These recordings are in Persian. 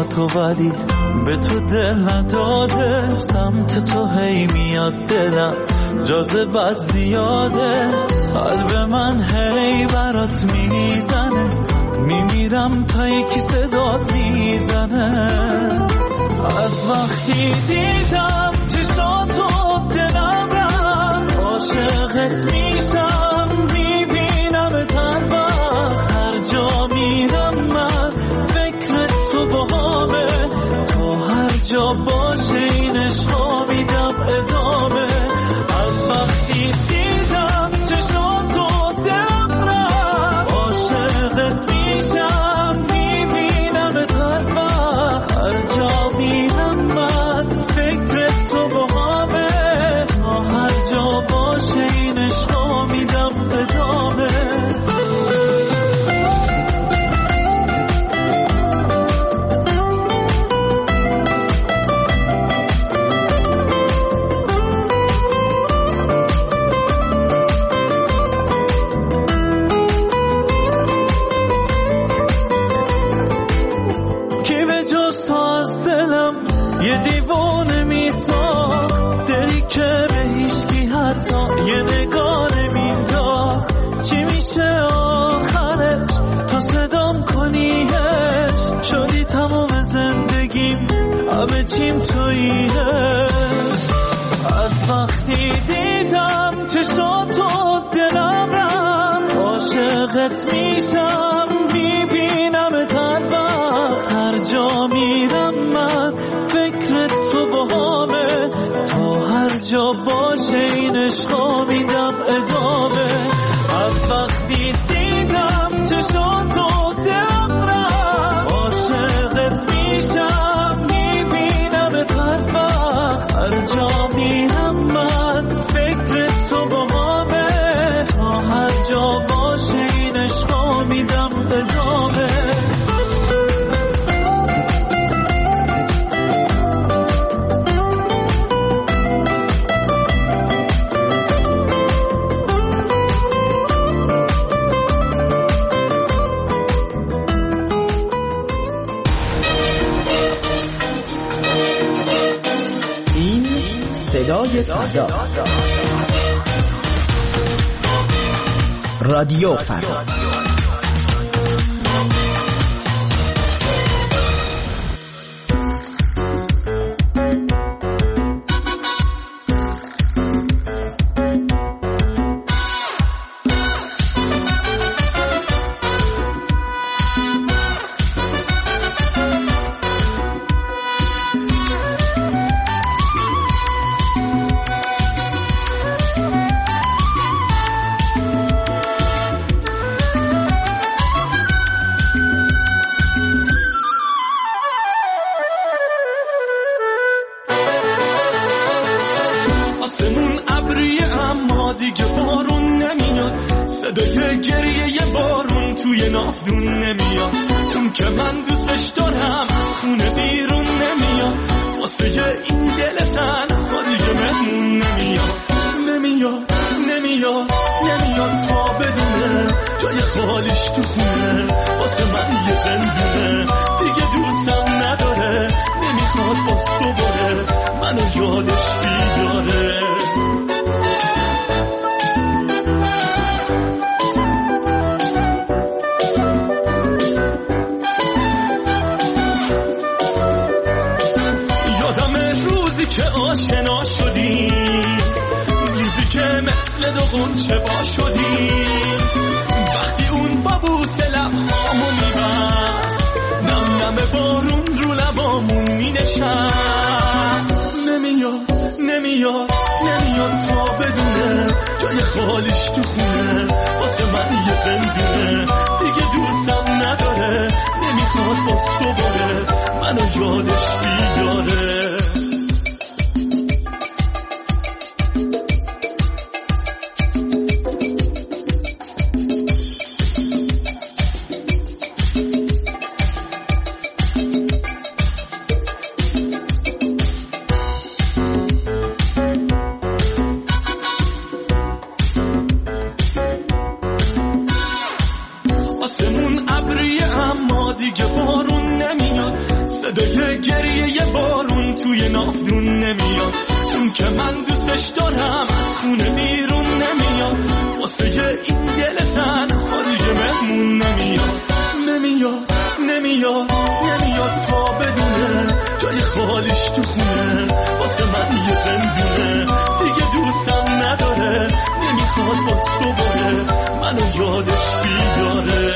با تو ولی به تو دل نداده، سمت تو هی میاد دلم جاذبت زیاده، قلب من هی برات میزنه، میمیرم تا یکی صدات میزنه. از وقتی دیدم چشاتو دلم رفت، عاشقت میشم میبینم تن وقت، هر جا میرم من فکر تو باهامه، تو هر جا باشه این عشقا میدم ادامه. از وقتی دیدم چشاتو دلم رفت، عاشقت میشم میبینم تن وقت، هر جا میرم من فکر تو باهامه، تا هر جا باشه این عشقا میدم ادامه. یه دیوانه میساخت دلی که به هیچکی حتی یه نگاه نمینداخت، چی میشه آخرش تا صدام کنیش، شدی تمام زندگیم همه چیم توییش. از وقتی دیدم چشاتو دلم رفت، عاشقت میشم میبینم تن وقت، هر جا میرم من فکر تو باهامه، تا هر جا باشه این عشقا میدم ادامه. از وقتی دیدم چشاتو دلم رفت، عاشقت میشم میبینم تن وقت، هر جا میرم من فکر تو باهامه، تا هر جا باشه این عشقا میدم ادامه. صدای فردا، رادیو فردا. صدای گریه بارون توی نافدون نمیاد، اون که من دوستش دارم از خونه بیرون نمیاد، واسه این دل تنها دیگه مهمون نمیاد، نمیاد نمیاد نمیاد تا بدونه جای خالیش تو خونه، واسه من یه زندونه دیگه دوستم نداره، نمیخواد باز دوباره منو یادش بیاره. که آشنا شدیم، روزی که مثل دو غنچه با شدیم، وقتی اون با بوسه لبهامو میبست، نم نم بارون رو لبامون مینشست، نمیاد نمیاد نمیاد تا بدونه جای خالیش تو خونه، واسه من یه زندونه دیگه دوستم نداره، نمیخواد باز دوباره منو یادش بیاره. صدای گریه بارون توی نافدون نمیاد، اون که من دوستش دارم از خونه بیرون نمیاد، واسه این دل تنهایی مهمون نمیاد. نمیاد تا بدونه جای خالیش تو خونه، واسه من یه زندونه دیگه دوستم نداره، نمیخواد باز دوباره منو یادش بیاره.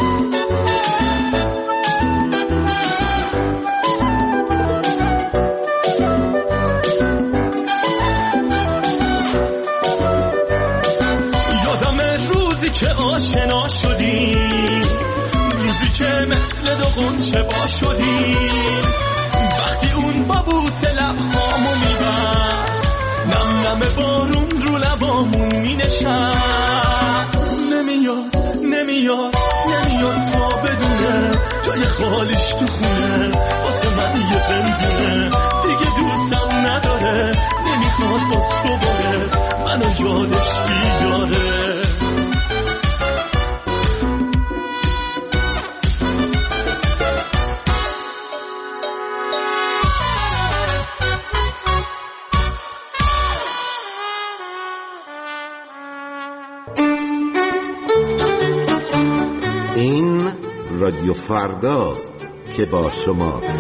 که آشنا شدیم، روزی که مثل دو غنچه با شدیم، وقتی اون با بوسه لبهامو میبست، نم نم بارون رو لبامون مینشست. نمیاد تا بدونه جای خالیش تو خونه، واسه من یه زندونه دیگه دوستم نداره، نمیخواد باز دوباره منو یادش بیاره. رادیو فرداست که با شماست.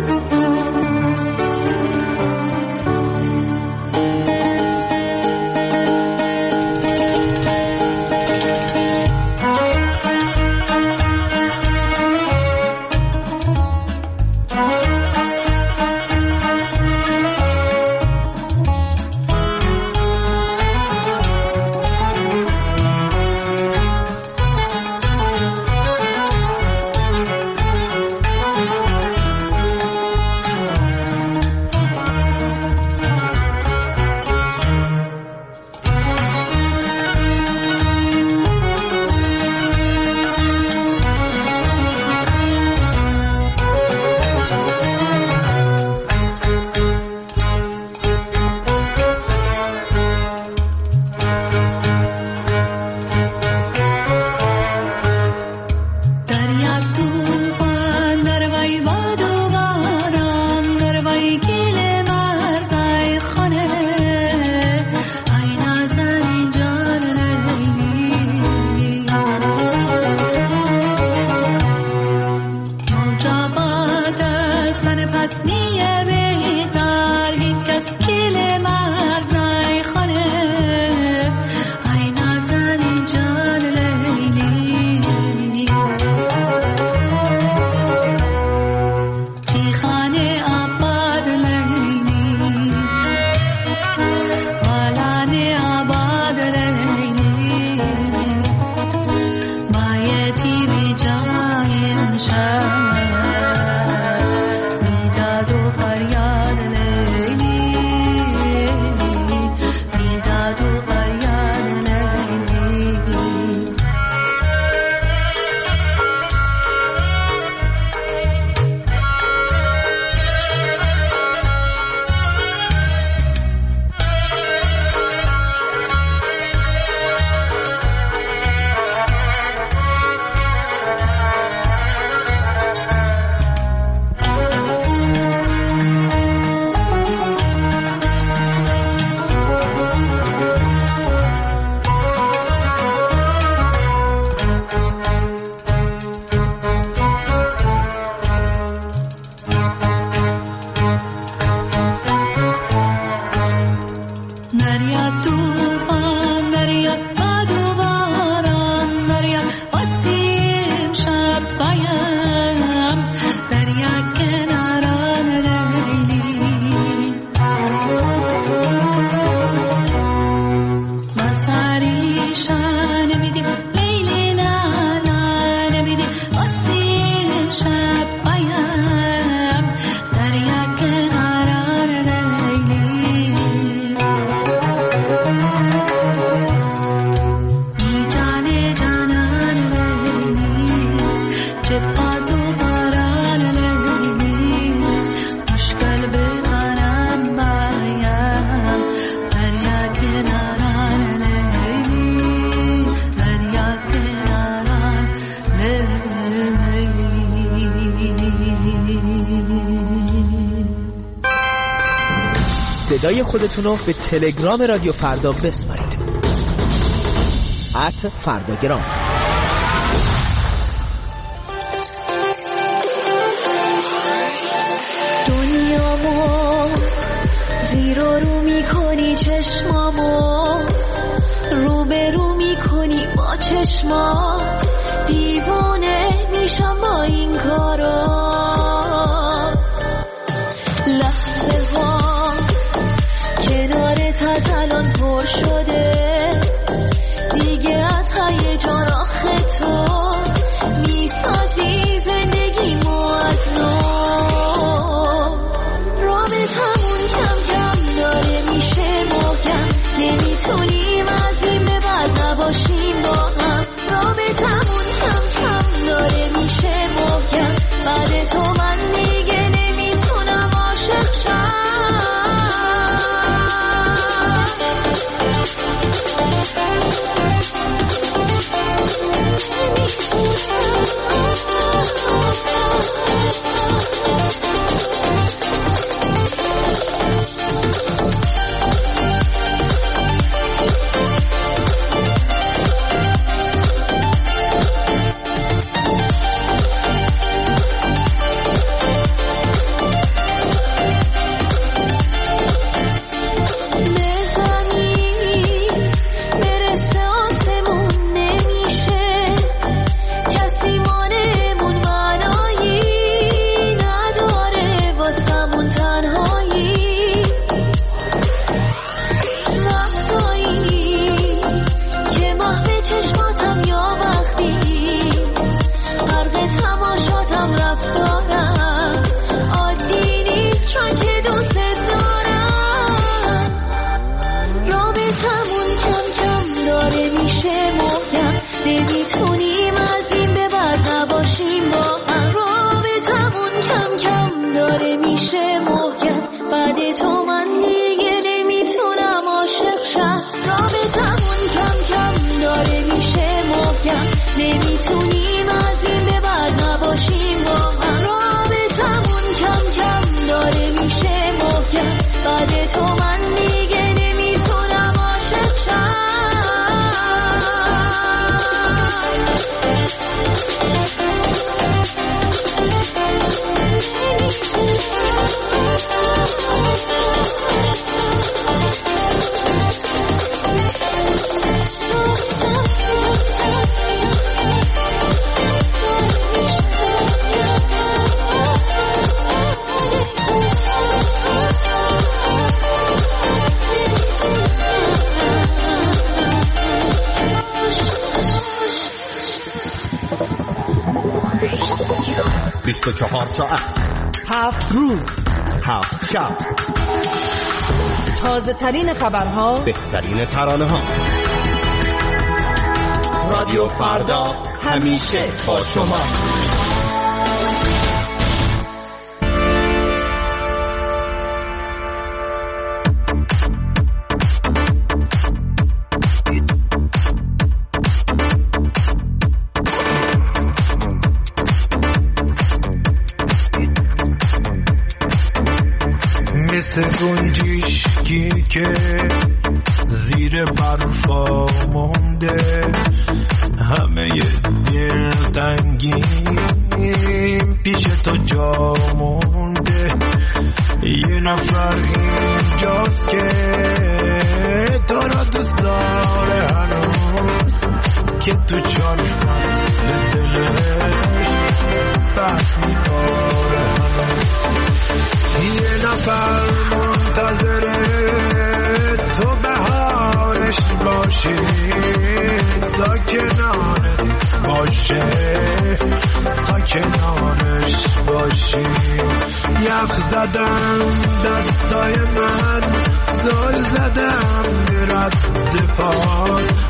صدای خودتونو به تلگرام رادیو فردا بسپارید. @فرداگرام. دنیامو زیر و رو میکنی، چشمامو رو به رو میکنی با چشمات، دیوانه میشم با این کارات. لحظه ها کنارت از الان پر شده، دیگه از هیجان آخه تو میسازی زندگیمو از نو. رابطمون کم کم داره میشه محکم، نمیتونیم از این به بعد نباشیم با هم. رابطمون کم کم داره میشه محکم، بعد تو من دیگه نمیتونم عاشق شم. ساعت 7 روز 7 شب، تازه ترین خبرها، بهترین ترانه ها. رادیو فردا همیشه با شماست. گنجشکی که زیر برفا مونده، همه دلتنگیم پیش تو جا مونده. یه نفر اینجاست که تو را دوست داره هنوز، که تو 4 فصل دلش بس می‌داره هنوز. یه نفر منتظره تو بهارش باشی، تا کنارت باشه، تا کنارش باشی. یخ زدم دستای من، زل زدم به رد پاد،